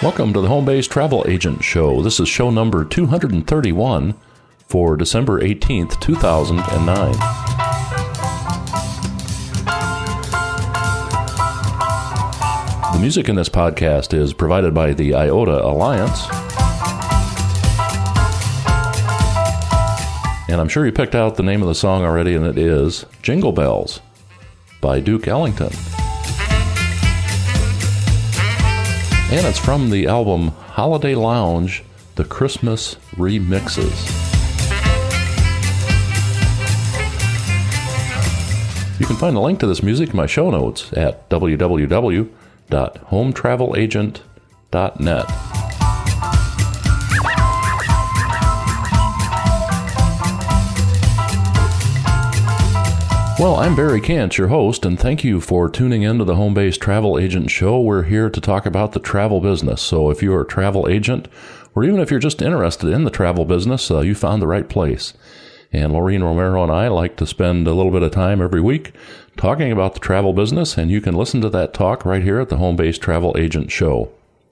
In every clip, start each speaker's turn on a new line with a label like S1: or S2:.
S1: Welcome to the Home-Based Travel Agent Show. This is show number 231 for December 18th, 2009. The music in this podcast is provided by the IOTA Alliance. And I'm sure you picked out the name of the song already, and it is Jingle Bells by Duke Ellington. And it's from the album Holiday Lounge, the Christmas Remixes. You can find a link to this music in my show notes at www.hometravelagent.net. Well, I'm Barry Kant, your host, and thank you for tuning in to the Home-Based Travel Agent Show. We're here to talk about the travel business. So if you're a travel agent, or even if you're just interested in the travel business, you found the right place. And Laureen Romero and I like to spend a little bit of time every week talking about the travel business, and you can listen to that talk right here at the Home-Based Travel Agent Show.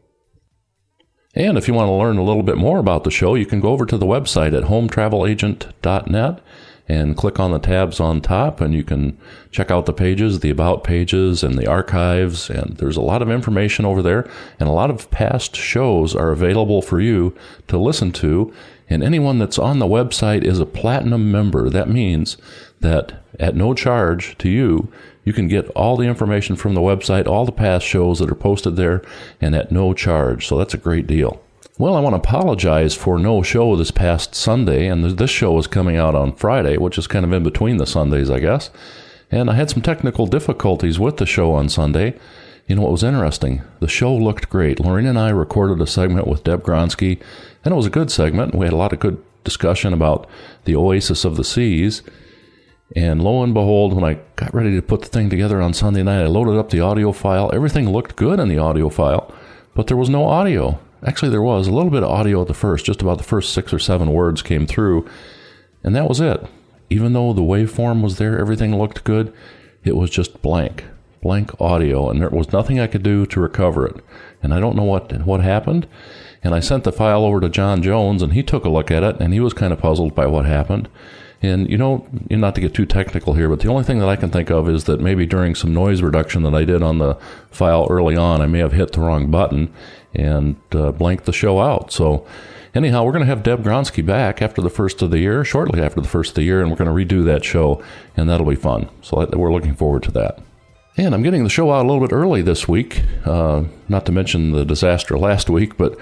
S1: And if you want to learn a little bit more about the show, you can go over to the website at hometravelagent.net and click on the tabs on top, and you can check out the pages, the About pages, and the archives, and there's a lot of information over there, and a lot of past shows are available for you to listen to, and anyone that's on the website is a platinum member. That means that at no charge to you, you can get all the information from the website, all the past shows that are posted there, and at no charge, so that's a great deal. Well, I want to apologize for no show this past Sunday, and this show is coming out on Friday, which is kind of in between the Sundays, I guess. And I had some technical difficulties with the show on Sunday. You know what was interesting? The show looked great. Lorraine and I recorded a segment with Deb Gronsky, and it was a good segment. We had a lot of good discussion about the Oasis of the Seas. And lo and behold, when I got ready to put the thing together on Sunday night, I loaded up the audio file. Everything looked good in the audio file, but there was no audio. Actually, there was a little bit of audio at the first, just about the first 6 or 7 words came through, and that was it. Even though the waveform was there, everything looked good, it was just blank audio, and there was nothing I could do to recover it. And I don't know what happened, and I sent the file over to John Jones, and he took a look at it, and he was kind of puzzled by what happened. And, not to get too technical here, but the only thing that I can think of is that maybe during some noise reduction that I did on the file early on, I may have hit the wrong button and blanked the show out. So anyhow, we're going to have Deb Gronsky back after the first of the year, shortly after the first of the year, and we're going to redo that show, and that'll be fun. So we're looking forward to that. And I'm getting the show out a little bit early this week, not to mention the disaster last week, but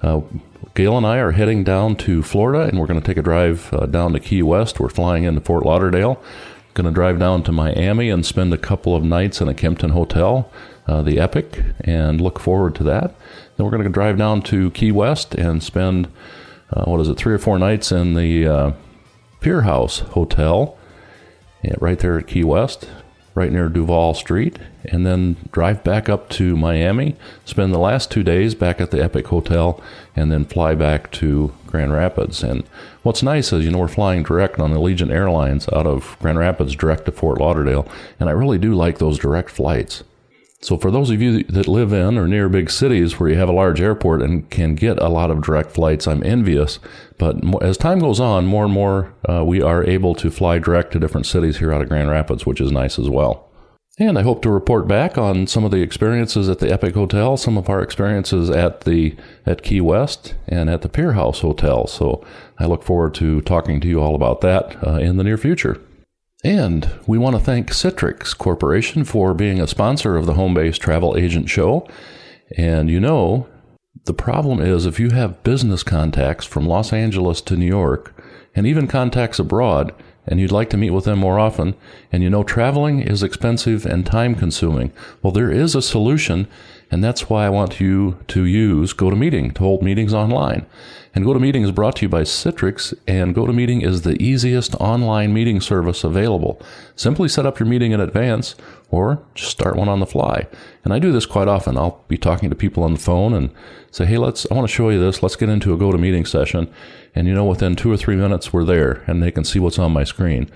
S1: Gail and I are heading down to Florida, and we're going to take a drive down to Key West. We're flying into Fort Lauderdale. Going to drive down to Miami and spend a couple of nights in a Kimpton hotel, the Epic, and look forward to that. Then we're going to drive down to Key West and spend, 3 or 4 nights in the Pier House Hotel right there at Key West, right near Duval Street, and then drive back up to Miami, spend the last 2 days back at the Epic Hotel, and then fly back to Grand Rapids. And what's nice is, we're flying direct on Allegiant Airlines out of Grand Rapids direct to Fort Lauderdale, and I really do like those direct flights. So for those of you that live in or near big cities where you have a large airport and can get a lot of direct flights, I'm envious. But as time goes on, more and more we are able to fly direct to different cities here out of Grand Rapids, which is nice as well. And I hope to report back on some of the experiences at the Epic Hotel, some of our experiences at Key West and at the Pier House Hotel. So I look forward to talking to you all about that in the near future. And we want to thank Citrix Corporation for being a sponsor of the Home-Based Travel Agent Show. And the problem is if you have business contacts from Los Angeles to New York, and even contacts abroad, and you'd like to meet with them more often, and traveling is expensive and time-consuming, well, there is a solution, and that's why I want you to use GoToMeeting to hold meetings online. And GoToMeeting is brought to you by Citrix, and GoToMeeting is the easiest online meeting service available. Simply set up your meeting in advance, or just start one on the fly. And I do this quite often. I'll be talking to people on the phone and say, hey, I want to show you this. Let's get into a GoToMeeting session. And within 2 or 3 minutes, we're there, and they can see what's on my screen.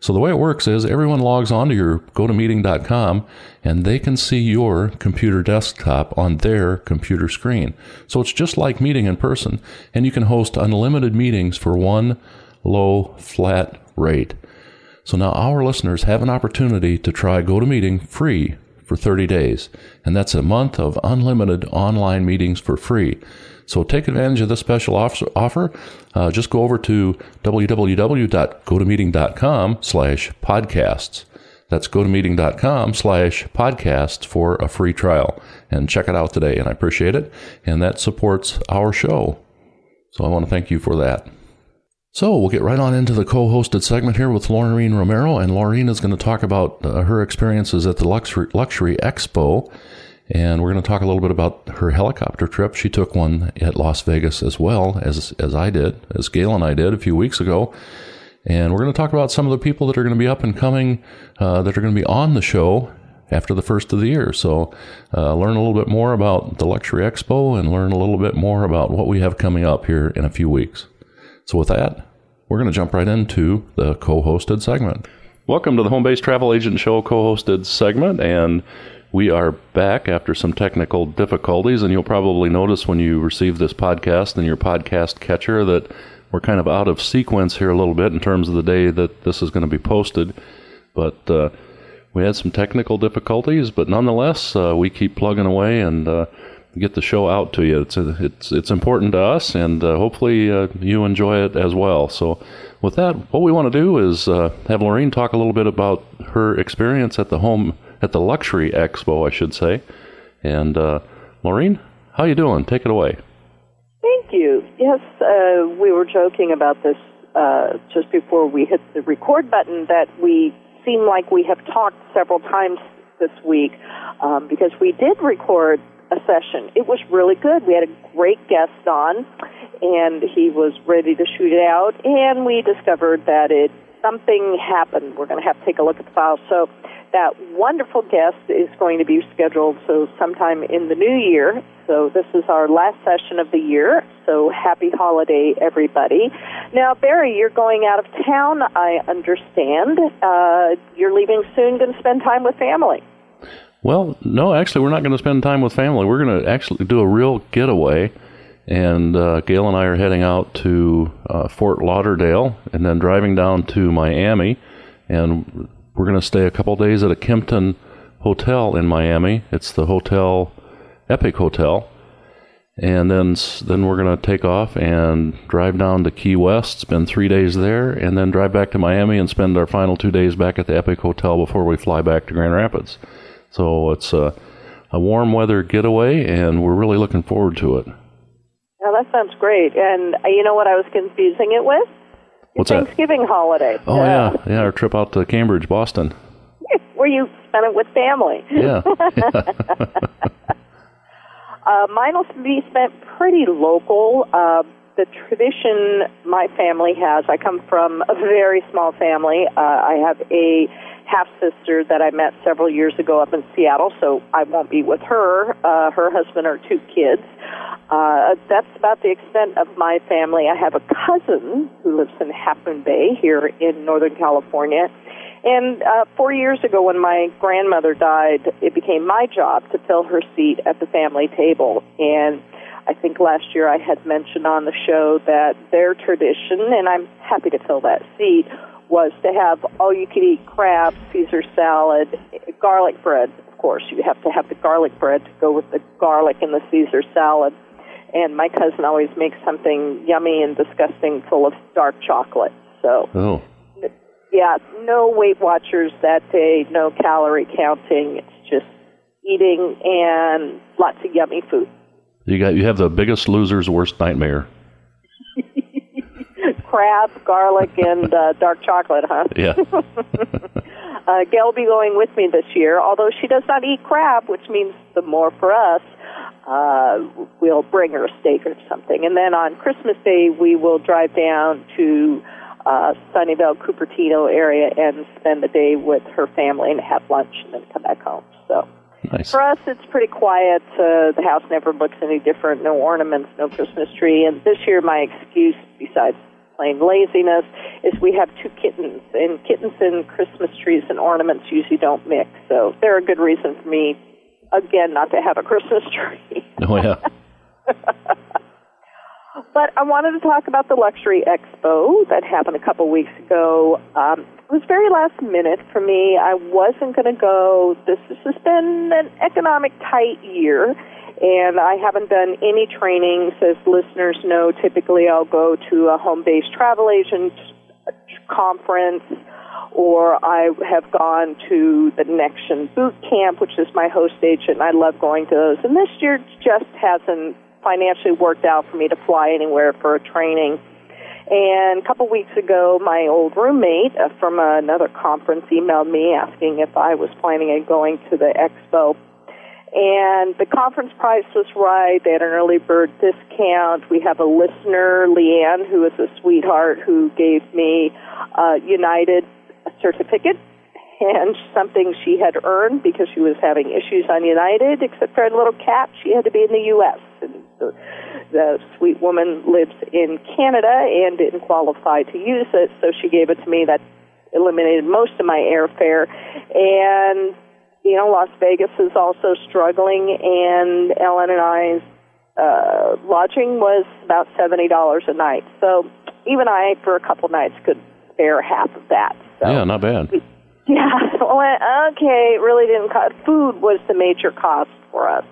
S1: So the way it works is everyone logs on to your GoToMeeting.com and they can see your computer desktop on their computer screen. So it's just like meeting in person, and you can host unlimited meetings for one low, flat rate. So now our listeners have an opportunity to try GoToMeeting free for 30 days, and that's a month of unlimited online meetings for free. So take advantage of this special offer. Just go over to www.gotomeeting.com/podcasts. That's gotomeeting.com/podcasts for a free trial, and check it out today. And I appreciate it. And that supports our show. So I want to thank you for that. So we'll get right on into the co-hosted segment here with Laureen Romero, and Laureen is going to talk about her experiences at the Luxury Expo, and we're going to talk a little bit about her helicopter trip. She took one at Las Vegas as well as I did, as Gail and I did a few weeks ago, and we're going to talk about some of the people that are going to be up and coming, that are going to be on the show after the first of the year. So learn a little bit more about the Luxury Expo and learn a little bit more about what we have coming up here in a few weeks. So with that, we're going to jump right into the co-hosted segment. Welcome to the Home Based Travel Agent Show co-hosted segment, and we are back after some technical difficulties, and you'll probably notice when you receive this podcast in your podcast catcher that we're kind of out of sequence here a little bit in terms of the day that this is going to be posted. But we had some technical difficulties, but nonetheless, we keep plugging away and get the show out to you. It's important to us, and hopefully you enjoy it as well. So with that, what we want to do is have Laureen talk a little bit about her experience at the Luxury Expo, I should say. And Laureen, how you doing? Take it away.
S2: Thank you. Yes, we were joking about this just before we hit the record button, that we seem like we have talked several times this week because we did record a session. It was really good. We had a great guest on, and he was ready to shoot it out, and we discovered that something happened. We're going to have to take a look at the file. So that wonderful guest is going to be scheduled sometime in the new year. So this is our last session of the year. So happy holiday, everybody. Now, Barry, you're going out of town, I understand. You're leaving soon, going to spend time with family.
S1: Well, no, actually, we're not going to spend time with family. We're going to actually do a real getaway, and Gail and I are heading out to Fort Lauderdale and then driving down to Miami, and we're going to stay a couple days at a Kimpton hotel in Miami. It's the Epic Hotel, and then we're going to take off and drive down to Key West, spend 3 days there, and then drive back to Miami and spend our final 2 days back at the Epic Hotel before we fly back to Grand Rapids. So it's a warm weather getaway, and we're really looking forward to it.
S2: Now, that sounds great. And you know what I was confusing it with?
S1: What's
S2: Thanksgiving
S1: that?
S2: holiday.
S1: Oh, yeah, our trip out to Cambridge, Boston.
S2: Where you spent it with family.
S1: Yeah.
S2: Mine will be spent pretty local. The tradition my family has, I come from a very small family. I have a half-sister that I met several years ago up in Seattle, so I won't be with her. Her husband, our 2 kids. That's about the extent of my family. I have a cousin who lives in Half Moon Bay here in Northern California. And 4 years ago when my grandmother died, it became my job to fill her seat at the family table. And I think last year I had mentioned on the show that their tradition, and I'm happy to fill that seat, was to have all-you-can-eat crab, Caesar salad, garlic bread. Of course, you have to have the garlic bread to go with the garlic in the Caesar salad. And my cousin always makes something yummy and disgusting full of dark chocolate. So, yeah, no Weight Watchers that day, no calorie counting. It's just eating and lots of yummy food.
S1: You have the Biggest Loser's worst nightmare.
S2: Crab, garlic, and dark chocolate, huh?
S1: Yeah.
S2: Gail will be going with me this year, although she does not eat crab, which means the more for us. We'll bring her a steak or something. And then on Christmas Day, we will drive down to Sunnyvale, Cupertino area and spend the day with her family and have lunch and then come back home. So
S1: nice.
S2: For us, it's pretty quiet. The house never looks any different. No ornaments, no Christmas tree. And this year, my excuse, besides plain laziness, is we have 2 kittens, and kittens and Christmas trees and ornaments usually don't mix. So they're a good reason for me, again, not to have a Christmas tree.
S1: Oh, yeah.
S2: But I wanted to talk about the Luxury Expo that happened a couple weeks ago. It was very last minute for me. I wasn't going to go. This has been an economic tight year, and I haven't done any trainings. As listeners know, typically I'll go to a home-based travel agent conference, or I have gone to the Nexion Boot Camp, which is my host agent, and I love going to those. And this year just hasn't financially worked out for me to fly anywhere for a training. And a couple weeks ago, my old roommate from another conference emailed me asking if I was planning on going to the expo. And the conference price was right. They had an early bird discount. We have a listener, Leanne, who is a sweetheart, who gave me a United certificate and something she had earned because she was having issues on United. Except for a little cat, she had to be in the U.S., and the sweet woman lives in Canada and didn't qualify to use it, so she gave it to me. That eliminated most of my airfare. And, you know, Las Vegas is also struggling, and Ellen and I's lodging was about $70 a night. So even I, for a couple nights, could spare half of that. So,
S1: yeah, not bad.
S2: Yeah, so okay, it really didn't cost. Food was the major cost for us.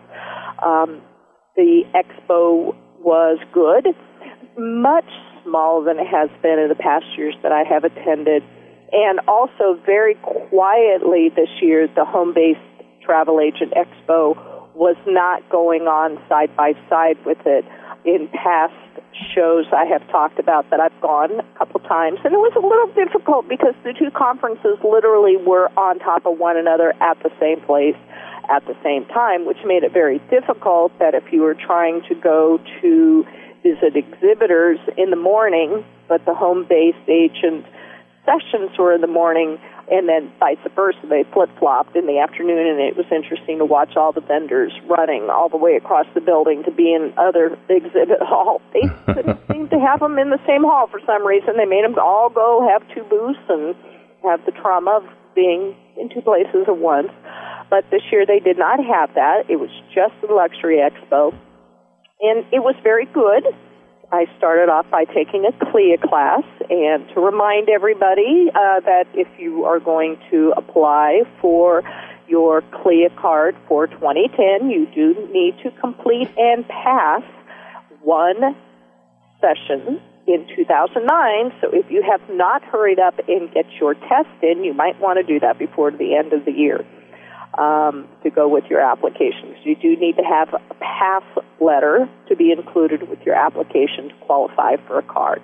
S2: The expo was good, much smaller than it has been in the past years that I have attended. And also very quietly this year, the home-based travel agent expo was not going on side by side with it. In past shows I have talked about that I've gone a couple times, and it was a little difficult because the 2 conferences literally were on top of one another at the same place at the same time, which made it very difficult that if you were trying to go to visit exhibitors in the morning, but the home-based agent sessions were in the morning, and then vice versa. They flip-flopped in the afternoon, and it was interesting to watch all the vendors running all the way across the building to be in other exhibit halls. They couldn't seem to have them in the same hall for some reason. They made them all go have 2 booths and have the trauma of being in 2 places at once. But this year they did not have that. It was just the Luxury Expo, and it was very good. I started off by taking a CLIA class, and to remind everybody that if you are going to apply for your CLIA card for 2010, you do need to complete and pass 1 session in 2009. So if you have not hurried up and get your test in, you might want to do that before the end of the year to go with your application. So you do need to have a pass letter to be included with your application to qualify for a card.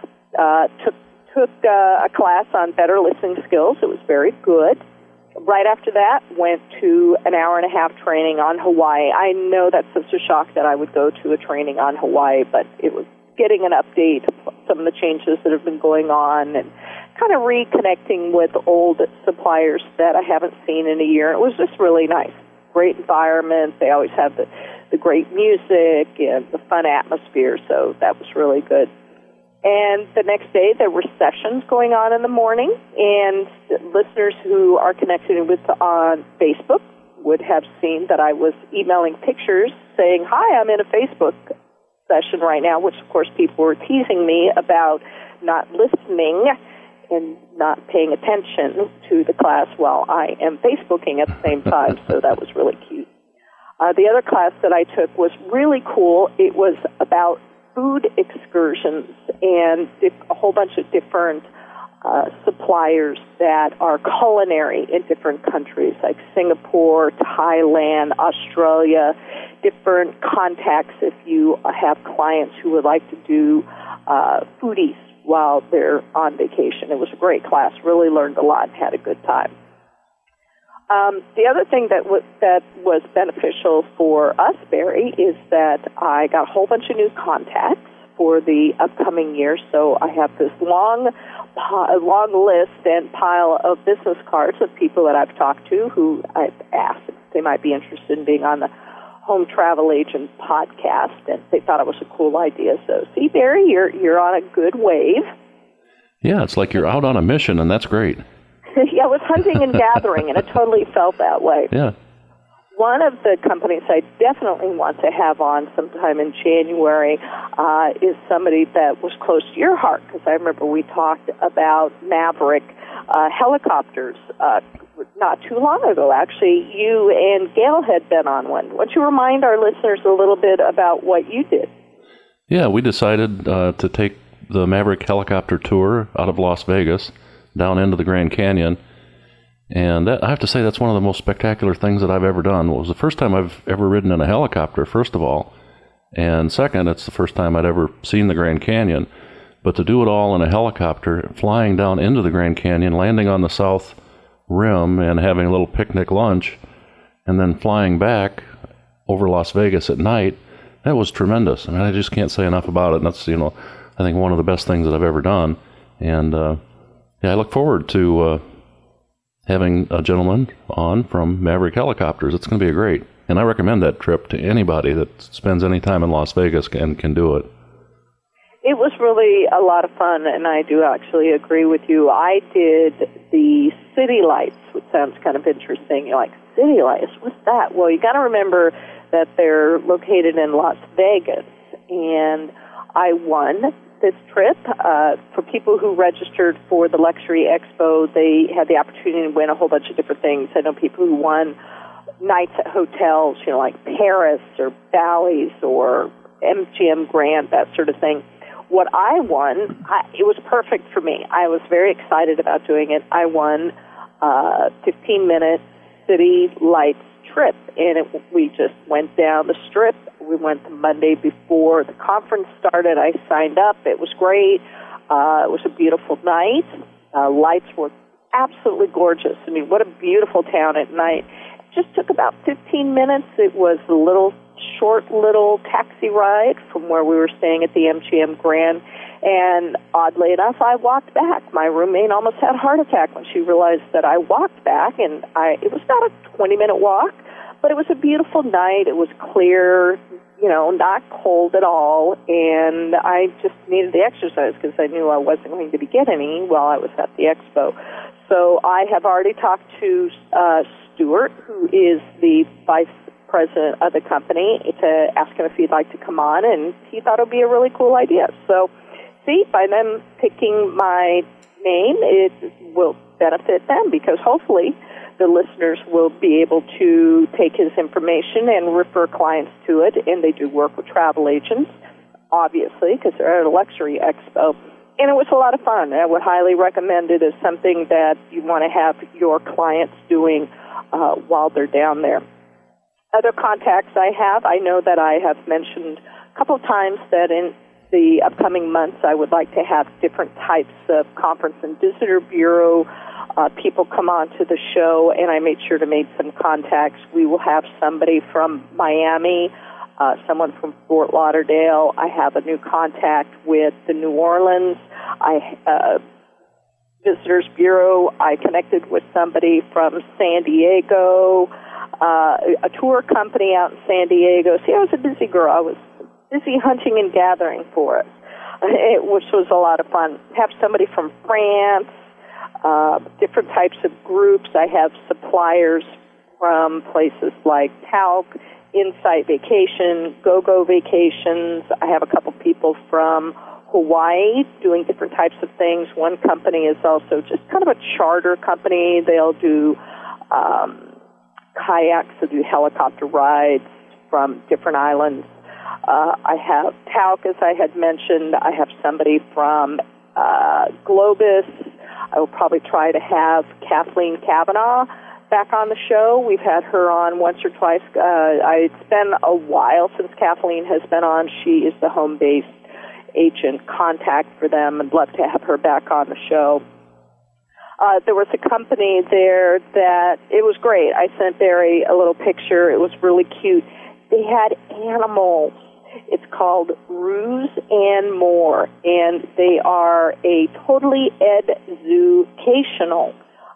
S2: Took a class on better listening skills. It was very good. Right after that, went to an hour-and-a-half training on Hawaii. I know that's such a shock that I would go to a training on Hawaii, but it was getting an update of some of the changes that have been going on and kind of reconnecting with old suppliers that I haven't seen in a year. It was just really nice. Great environment. They always have the great music and the fun atmosphere, so that was really good. And the next day, there were sessions going on in the morning, and listeners who are connected with on Facebook would have seen that I was emailing pictures saying, "Hi, I'm in a Facebook session right now," which, of course, people were teasing me about not listening and not paying attention to the class while I am Facebooking at the same time, so that was really cute. The other class that I took was really cool. It was about food excursions and a whole bunch of different suppliers that are culinary in different countries, like Singapore, Thailand, Australia, different contacts if you have clients who would like to do foodies while they're on vacation. It was a great class. Really learned a lot and had a good time. The other thing that was beneficial for us, Barry, is that I got a whole bunch of new contacts for the upcoming year. So I have this long list and pile of business cards of people that I've talked to who I've asked if they might be interested in being on the home travel agent podcast, and they thought it was a cool idea. So, see, Barry, you're on a good wave.
S1: Yeah, it's like you're out on a mission, and that's great.
S2: Yeah, it was hunting and gathering, and it totally felt that way.
S1: Yeah.
S2: One of the companies I definitely want to have on sometime in January is somebody that was close to your heart, because I remember we talked about Maverick helicopters not too long ago. Actually, you and Gail had been on one. Why don't you remind our listeners a little bit about what you did?
S1: Yeah, we decided to take the Maverick helicopter tour out of Las Vegas down into the Grand Canyon. And I have to say, that's one of the most spectacular things that I've ever done. It was the first time I've ever ridden in a helicopter, first of all. And second, it's the first time I'd ever seen the Grand Canyon. But to do it all in a helicopter, flying down into the Grand Canyon, landing on the south rim and having a little picnic lunch, and then flying back over Las Vegas at night, that was tremendous. I mean, I just can't say enough about it. And that's, I think one of the best things that I've ever done. And I look forward to having a gentleman on from Maverick Helicopters. It's going to be great. And I recommend that trip to anybody that spends any time in Las Vegas and can do it.
S2: It was really a lot of fun, and I do actually agree with you. I did the City Lights, which sounds kind of interesting. You're like, City Lights, what's that? Well, you got to remember that they're located in Las Vegas, and I won this trip. For people who registered for the Luxury Expo, they had the opportunity to win a whole bunch of different things. I know people who won nights at hotels, like Paris or Bally's or MGM Grand, that sort of thing. What I won, it was perfect for me. I was very excited about doing it. I won a 15-minute City Lights trip, and we just went down the Strip. We went the Monday before the conference started. I signed up. It was great. It was a beautiful night. Lights were absolutely gorgeous. I mean, what a beautiful town at night. It just took about 15 minutes. It was a short little taxi ride from where we were staying at the MGM Grand. And oddly enough, I walked back. My roommate almost had a heart attack when she realized that I walked back. And it was about a 20-minute walk, but it was a beautiful night. It was clear, not cold at all. And I just needed the exercise because I knew I wasn't going to be getting any while I was at the expo. So I have already talked to Stuart, who is the vice president of the company, to ask him if he'd like to come on, and he thought it would be a really cool idea. So, see, by them picking my name, it will benefit them because hopefully the listeners will be able to take his information and refer clients to it, and they do work with travel agents, obviously, because they're at a luxury expo. And it was a lot of fun. I would highly recommend it as something that you want to have your clients doing while they're down there. Other contacts I know that I have mentioned a couple of times that in the upcoming months I would like to have different types of conference and visitor bureau people come on to the show, and I made sure to make some contacts. We will have somebody from Miami, someone from Fort Lauderdale. I have a new contact with the New Orleans Visitors Bureau. I connected with somebody from San Diego, a tour company out in San Diego. See, I was a busy girl. I was busy hunting and gathering for it, which was a lot of fun. Have somebody from France, different types of groups. I have suppliers from places like Talc, Insight Vacation, GoGo Vacations. I have a couple people from Hawaii doing different types of things. One company is also just kind of a charter company. They'll do kayaks, they'll do helicopter rides from different islands. I have Talc, as I had mentioned. I have somebody from Globus. I will probably try to have Kathleen Kavanaugh back on the show. We've had her on once or twice. It's been a while since Kathleen has been on. She is the home-based agent contact for them. I'd love to have her back on the show. There was a company there that, it was great. I sent Barry a little picture. It was really cute. They had animals. It's called Ruse and More, and they are a totally educational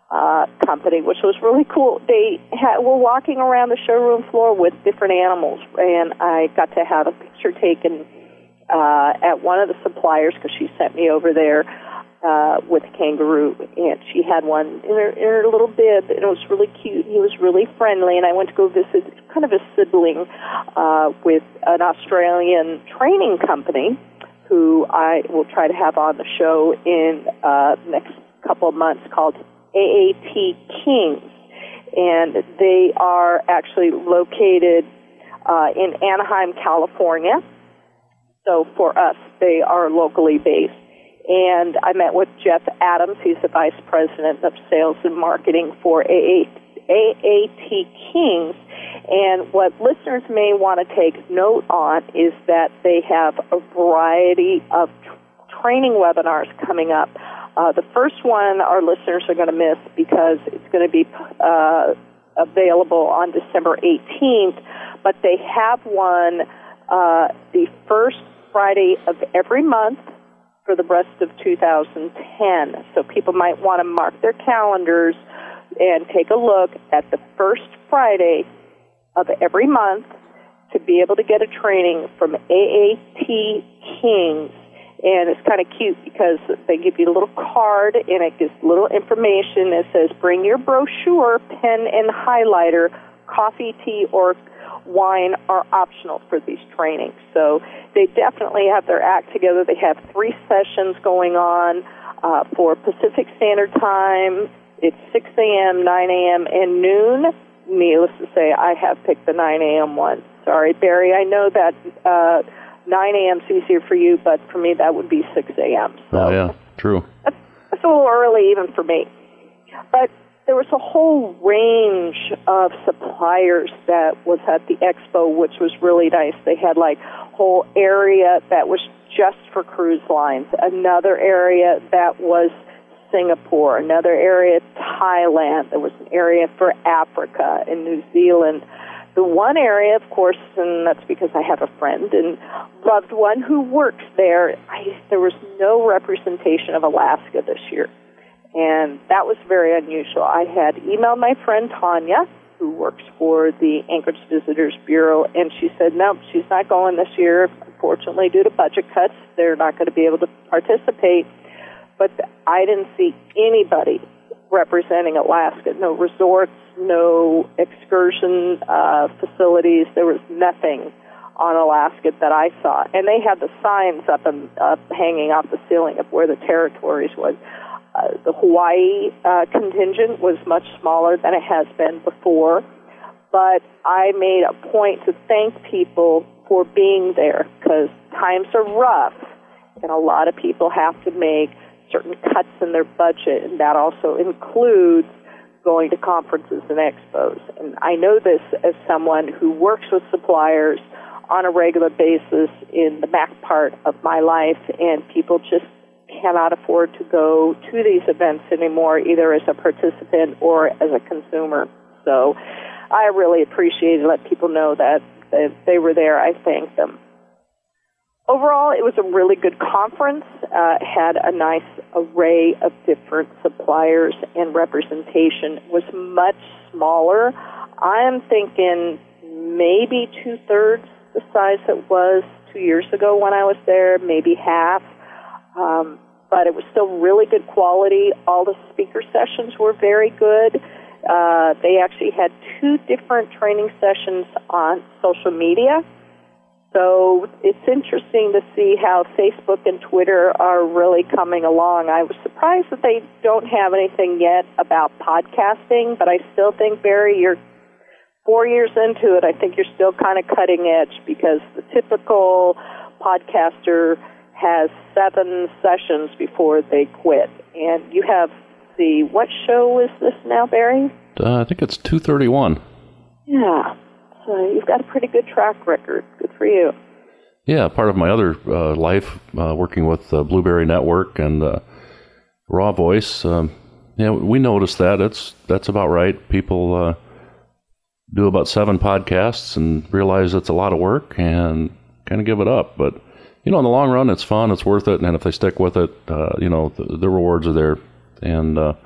S2: company, which was really cool. They were walking around the showroom floor with different animals, and I got to have a picture taken at one of the suppliers because she sent me over there with a kangaroo, and she had one in her little bib, and it was really cute. He was really friendly, and I went to go visit kind of a sibling with an Australian training company who I will try to have on the show in the next couple of months, called AAT Kings, and they are actually located in Anaheim, California. So for us, they are locally based. And I met with Jeff Adams. He's the Vice President of Sales and Marketing for AAT Kings. And what listeners may want to take note on is that they have a variety of training webinars coming up. The first one our listeners are going to miss because it's going to be available on December 18th, but they have one the first Friday of every month for the rest of 2010. So people might want to mark their calendars and take a look at the first Friday of every month to be able to get a training from AAT Kings. And it's kind of cute because they give you a little card, and it gives little information. It says, bring your brochure, pen, and highlighter. Coffee, tea, or wine are optional for these trainings. So they definitely have their act together. They have 3 sessions going on for Pacific Standard Time. It's 6 a.m., 9 a.m., and noon. Needless to say, I have picked the 9 a.m. one. Sorry, Barry, I know that 9 a.m. is easier for you, but for me that would be 6 a.m. So
S1: oh, yeah, true.
S2: That's a little early even for me. But there was a whole range of suppliers that was at the expo, which was really nice. They had like a whole area that was just for cruise lines, another area that was Singapore, another area Thailand. There was an area for Africa and New Zealand. The one area, of course, and that's because I have a friend and loved one who works there, there was no representation of Alaska this year. And that was very unusual. I had emailed my friend Tanya, who works for the Anchorage Visitors Bureau, and she said, no, she's not going this year. Unfortunately, due to budget cuts, they're not going to be able to participate. But I didn't see anybody representing Alaska. No resorts, no excursion facilities. There was nothing on Alaska that I saw. And they had the signs up hanging off the ceiling of where the territories was. The Hawaii contingent was much smaller than it has been before, but I made a point to thank people for being there because times are rough, and a lot of people have to make certain cuts in their budget, and that also includes going to conferences and expos. And I know this as someone who works with suppliers on a regular basis in the back part of my life, and people just cannot afford to go to these events anymore, either as a participant or as a consumer. So I really appreciate it. Let people know that if they were there, I thank them. Overall, it was a really good conference. Had a nice array of different suppliers and representation. It was much smaller. I'm thinking maybe 2/3 the size it was 2 years ago when I was there, maybe half. But it was still really good quality. All the speaker sessions were very good. They actually had 2 different training sessions on social media. So it's interesting to see how Facebook and Twitter are really coming along. I was surprised that they don't have anything yet about podcasting, but I still think, Barry, you're 4 years into it. I think you're still kind of cutting edge because the typical podcaster has 7 sessions before they quit. And you have what show is this now, Barry?
S1: I think it's 231.
S2: Yeah. So you've got a pretty good track record. Good for you.
S1: Yeah, part of my other life, working with Blueberry Network and Raw Voice, we noticed that. That's about right. People do about 7 podcasts and realize it's a lot of work and kind of give it up. But in the long run, it's fun, it's worth it, and if they stick with it, the rewards are there. And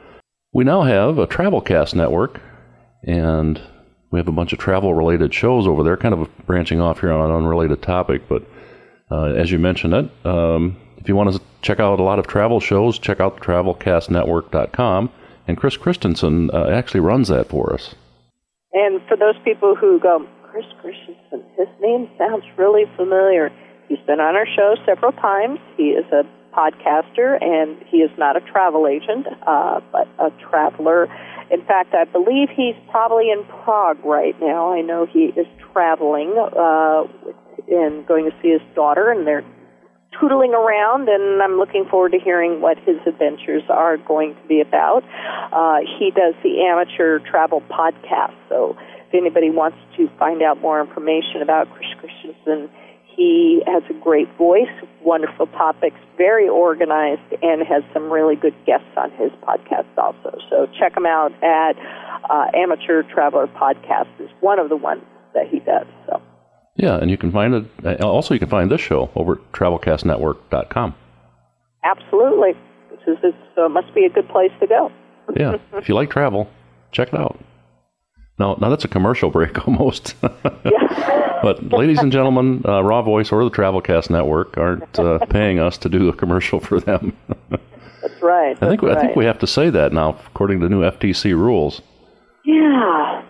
S1: We now have a Travelcast network, and we have a bunch of travel-related shows over there, kind of branching off here on an unrelated topic. But as you mentioned it, if you want to check out a lot of travel shows, check out travelcastnetwork.com. And Chris Christensen actually runs that for us.
S2: And for those people who go, Chris Christensen, his name sounds really familiar. He's been on our show several times. He is a podcaster, and he is not a travel agent, but a traveler. In fact, I believe he's probably in Prague right now. I know he is traveling and going to see his daughter, and they're tootling around, and I'm looking forward to hearing what his adventures are going to be about. He does the Amateur Travel Podcast, so if anybody wants to find out more information about Chris Christensen, he has a great voice, wonderful topics, very organized, and has some really good guests on his podcast also. So check him out at Amateur Traveler Podcast is one of the ones that he does. So.
S1: Yeah, and you can find it. Also, you can find this show over at travelcastnetwork.com.
S2: Absolutely. So it must be a good place to go.
S1: Yeah, if you like travel, check it out. Now that's a commercial break almost.
S2: Yeah.
S1: But ladies and gentlemen, Raw Voice or the Travelcast Network aren't paying us to do a commercial for them.
S2: That's right.
S1: I think we have to say that now, according to new FTC rules.
S2: Yeah.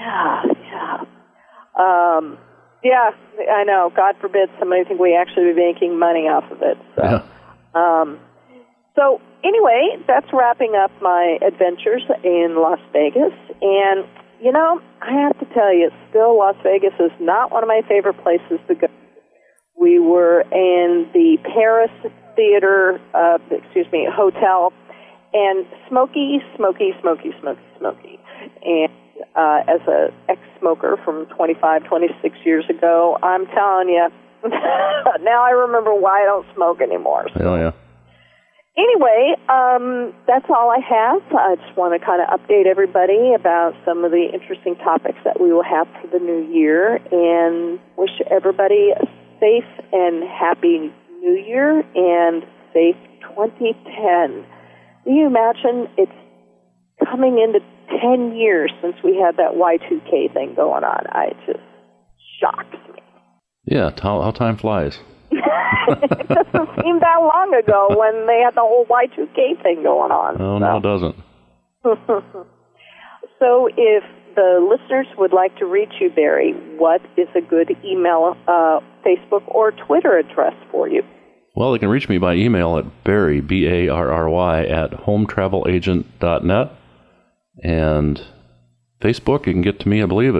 S2: Yeah, I know. God forbid somebody think we actually be making money off of it. So.
S1: Yeah.
S2: So anyway, that's wrapping up my adventures in Las Vegas. And, you know, I have to tell you, still Las Vegas is not one of my favorite places to go. We were in the Paris hotel, and smoky. And as an ex-smoker from 26 years ago, I'm telling you, now I remember why I don't smoke anymore. So.
S1: Oh, yeah.
S2: Anyway, that's all I have. I just want to kind of update everybody about some of the interesting topics that we will have for the new year, and wish everybody a safe and happy New Year and safe 2010. Do you imagine it's coming into 10 years since we had that Y2K thing going on? It just shocks me.
S1: Yeah, how time flies.
S2: It doesn't seem that long ago when they had the whole Y2K thing going on.
S1: Oh, no, it doesn't.
S2: So if the listeners would like to reach you, Barry, what is a good email, Facebook, or Twitter address for you?
S1: Well, they can reach me by email at Barry, Barry, at hometravelagent.net. And Facebook, you can get to me, I believe, at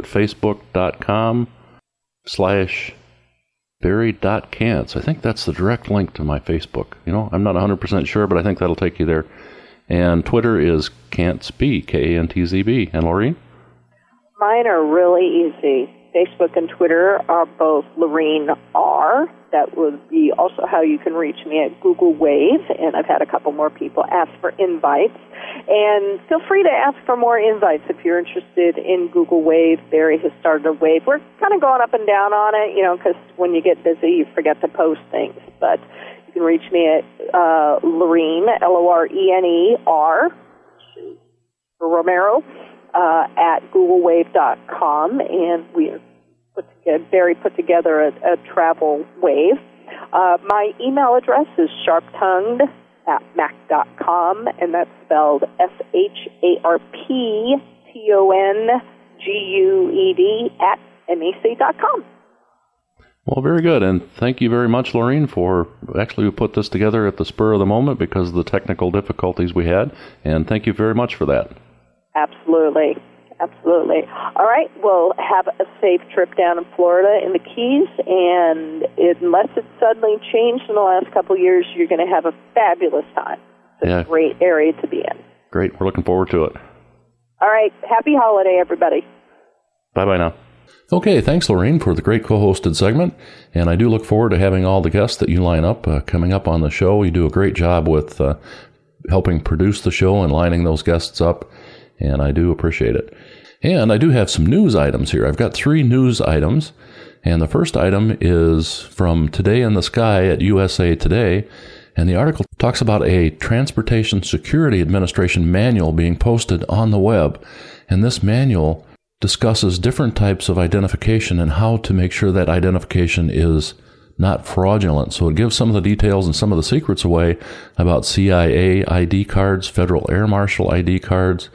S1: facebook.com/Barry.Kantz. I think that's the direct link to my Facebook. You know, I'm not 100% sure, but I think that'll take you there. And Twitter is KantzB, K-A-N-T-Z-B. And Lorene?
S2: Mine are really easy. Facebook and Twitter are both Lorene R. That would be also how you can reach me at Google Wave, and I've had a couple more people ask for invites. And feel free to ask for more invites if you're interested in Google Wave. Barry has started a Wave. We're kind of going up and down on it, you know, because when you get busy, you forget to post things. But you can reach me at Lorene, L-O-R-E-N-E-R, Romero, at googlewave.com, and Barry put together a travel wave. My email address is sharptongued@mac.com, and that's spelled sharptongued@mac.com.
S1: Well, very good, and thank you very much, Lorene, for actually put this together at the spur of the moment because of the technical difficulties we had, and thank you very much for that.
S2: Absolutely. All right, well, have a safe trip down in Florida in the Keys, and unless it's suddenly changed in the last couple of years, you're going to have a fabulous time. It's a great area to be in.
S1: Great, we're looking forward to it.
S2: All right, happy holiday, everybody.
S1: Bye-bye now. Okay, thanks, Lorene, for the great co-hosted segment, and I do look forward to having all the guests that you line up coming up on the show. You do a great job with helping produce the show and lining those guests up, and I do appreciate it. And I do have some news items here. I've got 3 news items, and the first item is from Today in the Sky at USA Today, And the article talks about a Transportation Security Administration manual being posted on the web. And this manual discusses different types of identification and how to make sure that identification is not fraudulent. So it gives some of the details and some of the secrets away about CIA ID cards, Federal Air Marshal ID cards,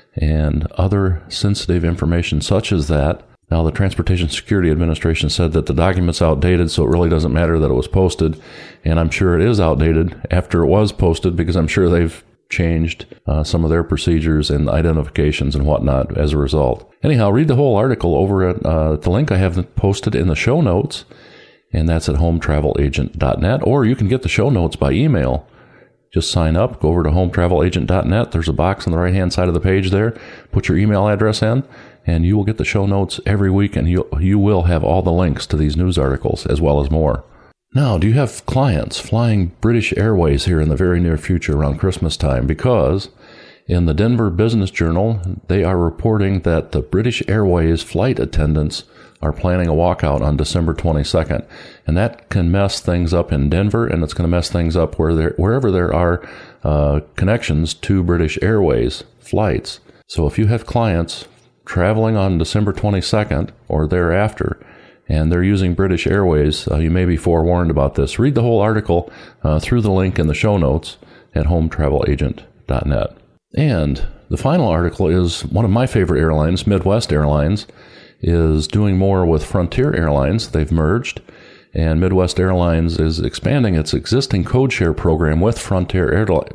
S1: and other sensitive information such as that. Now, the Transportation Security Administration said that the document's outdated, so it really doesn't matter that it was posted. And I'm sure it is outdated after it was posted, because I'm sure they've changed some of their procedures and identifications and whatnot as a result. Anyhow, read the whole article over at the link I have posted in the show notes, and that's at hometravelagent.net. Or you can get the show notes by email. Just sign up, go over to hometravelagent.net. There's a box on the right-hand side of the page there. Put your email address in, and you will get the show notes every week, and you will have all the links to these news articles as well as more. Now, do you have clients flying British Airways here in the very near future around Christmas time? Because in the Denver Business Journal, they are reporting that the British Airways flight attendants are planning a walkout on December 22nd. And that can mess things up in Denver, and it's going to mess things up wherever there are connections to British Airways flights. So if you have clients traveling on December 22nd or thereafter, and they're using British Airways, you may be forewarned about this. Read the whole article through the link in the show notes at hometravelagent.net. And the final article is one of my favorite airlines, Midwest Airlines, is doing more with Frontier Airlines. They've merged, and Midwest Airlines is expanding its existing code share program with Frontier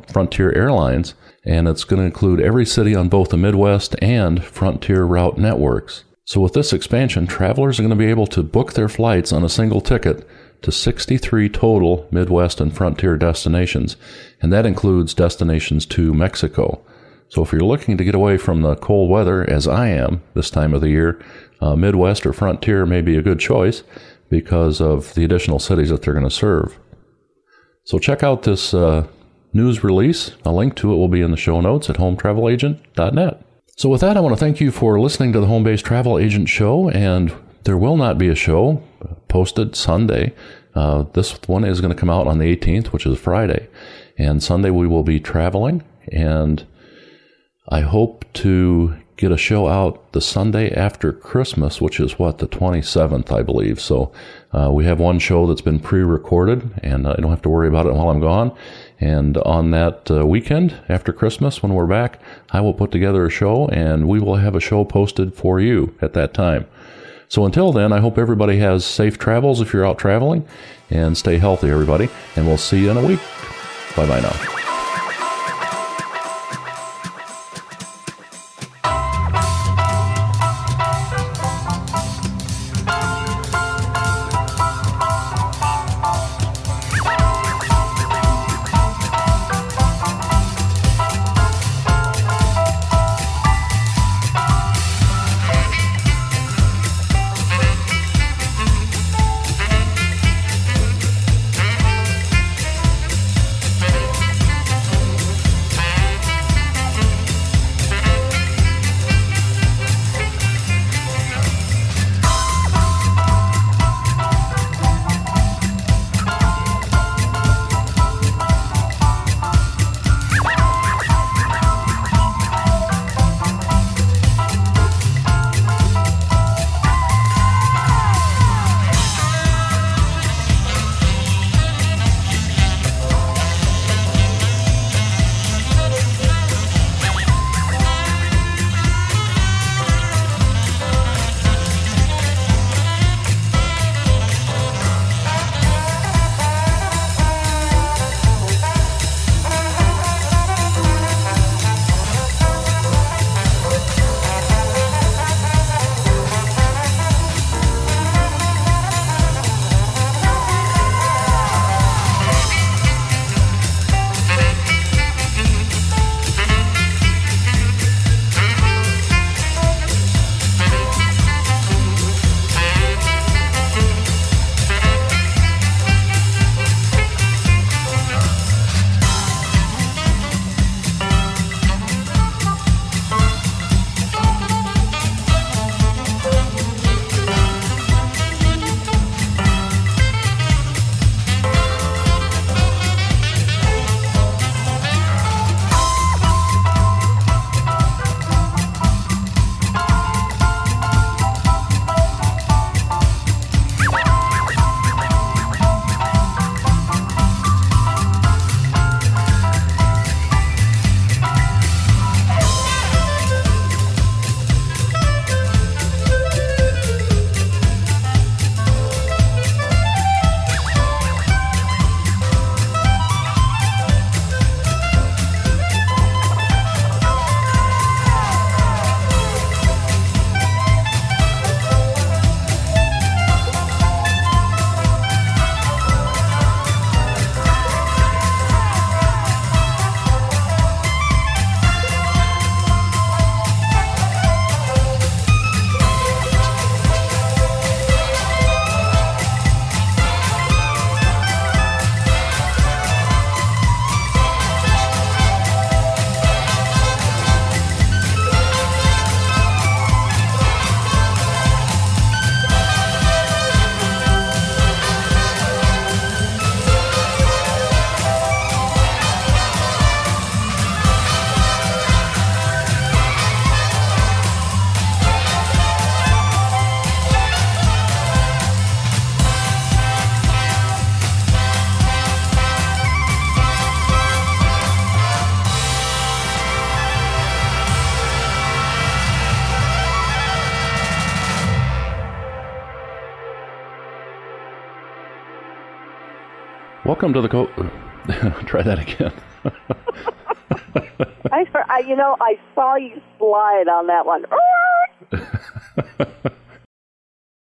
S1: Airlines, and it's going to include every city on both the Midwest and Frontier route networks. So with this expansion, travelers are going to be able to book their flights on a single ticket to 63 total Midwest and Frontier destinations, and that includes destinations to Mexico. So if you're looking to get away from the cold weather, as I am this time of the year, Midwest or Frontier may be a good choice because of the additional cities that they're going to serve. So check out this news release. A link to it will be in the show notes at hometravelagent.net. So with that, I want to thank you for listening to the Home Based Travel Agent Show, and there will not be a show posted Sunday. This one is going to come out on the 18th, which is Friday, and Sunday we will be traveling, and I hope to get a show out the Sunday after Christmas, which is the 27th, I believe. So we have one show that's been pre-recorded, and I don't have to worry about it while I'm gone. And on that weekend after Christmas, when we're back, I will put together a show, and we will have a show posted for you at that time. So until then, I hope everybody has safe travels if you're out traveling, and stay healthy, everybody. And we'll see you in a week. Bye-bye now. Welcome to the Try that again.
S2: I saw you slide on that one.